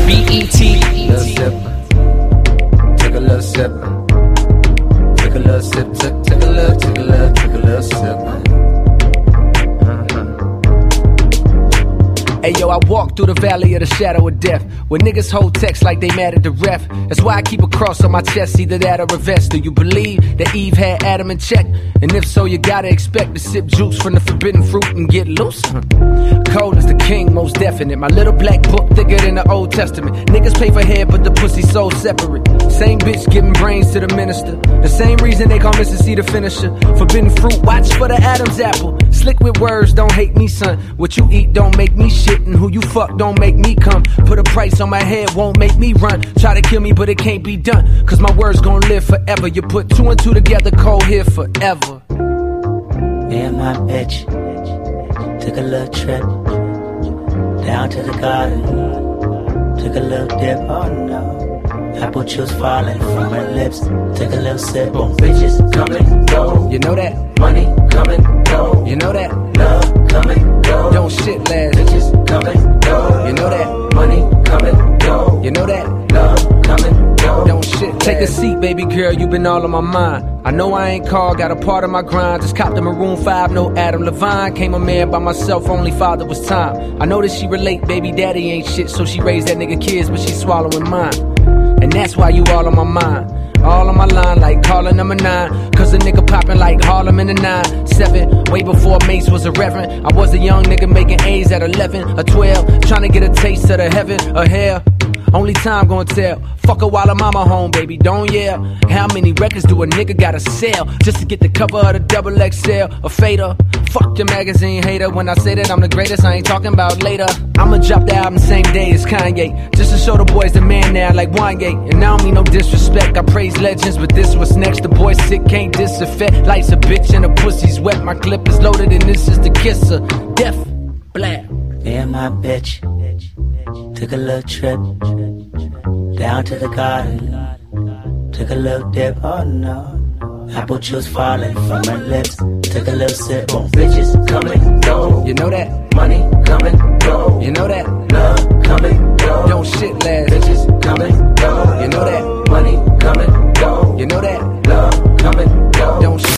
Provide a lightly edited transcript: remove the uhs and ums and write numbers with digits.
B-E-T. Little sip, took a little sip, took a little sip, took a little sip. Hey yo, I walk through the valley of the shadow of death, where niggas hold text like they mad at the ref. That's why I keep a cross on my chest, either that or a vest. Do you believe that Eve had Adam in check? And if so, you gotta expect to sip juice from the forbidden fruit and get loose. Cold as the king, most definite. My little black book thicker than the Old Testament. Niggas pay for head, but the pussy so separate. Same bitch giving brains to the minister. The same reason they call Mrs. C the finisher. Forbidden fruit, watch for the Adam's apple. Slick with words, don't hate me, son. What you eat don't make me shit, and who you fuck don't make me come. Put a price on my head, won't make me run. Try to kill me, but it can't be done, cause my words gon' live forever. You put two and two together, cold here forever. Me and my bitch took a little trip down to the garden. Took a little dip, oh no. Apple juice falling from her lips. Took a little sip. Boom, bitches come and go. You know that? Money come and go. You know that? Love come and go. Don't shit last. Bitches come and go. You know that? Money come and go. You know that? Love come and go. Don't shit last. Take a seat, baby girl, you been all on my mind. I know I ain't called, got a part of my grind. Just copped the Maroon 5, no Adam Levine. Came a man by myself, only father was time. I know that she relate, baby daddy ain't shit, so she raised that nigga kids, but she swallowing mine. And that's why you all on my mind. All on my line like calling number 9. Cause a nigga popping like Harlem in the 9-7. Way before Mace was a reverend. I was a young nigga making A's at 11 or 12. Trying to get a taste of the heaven or hell. Only time gonna tell. Fuck her while her mama home, baby, don't yell. How many records do a nigga gotta sell just to get the cover of the double XL or fader? Fuck your magazine hater. When I say that I'm the greatest, I ain't talking about later. I'ma drop the album same day as Kanye, just to show the boys the man now like Wanye. And I don't mean no disrespect, I praise legends, but this what's next. The boy sick, can't disaffect. Life's a bitch and the pussy's wet. My clip is loaded and this is the kisser. Death, black. Me and my bitch took a little trip down to the garden. Took a little dip, oh no. Apple juice falling from her lips. Took a little sip. Boom, bitches come and go. You know that? Money come and